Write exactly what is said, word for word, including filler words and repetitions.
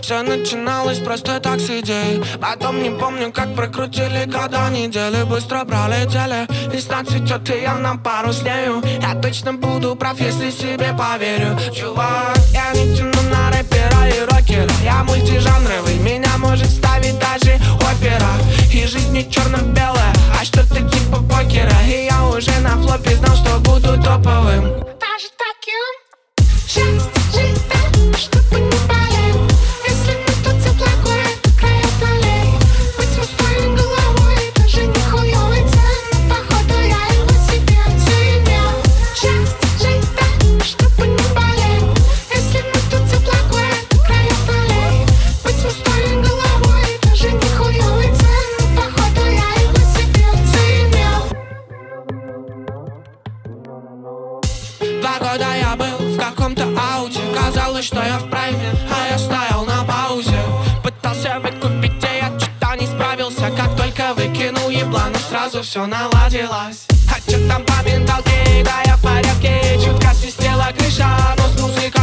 Все начиналось просто так с идей. Потом не помню, как прокрутили года, недели быстро пролетели. Весна цветет, и я на пару с нею. Я точно буду прав, если себе поверю. Чувак, я не тяну на рэпера и рокера. Я мультижанровый, меня может ставить даже опера. И жизнь не черно-белая, а что-то типа покера. И я уже на флопе знал, что буду топовым. Даже таким счастье жить так, чтобы не болеть. Если мы тут за плохое, то краев налей. Быть свой головой, даже не хуёвый цен. Походу я его себе заимел. Счастье жить так, чтобы не болеть. Если мы тут за плохое, то краев налей. Быть свой головой, даже не хуёвый цен. Походу я его себе заимел. Два года я был в каком-то ауте. Казалось, что я в прайме, а я стоял на паузе. Пытался выкупить, и я что-то не справился. Как только выкинул еблан, сразу все наладилось. А чё там по менталке, да я в порядке. Чутка свистела крыша, но с музыкой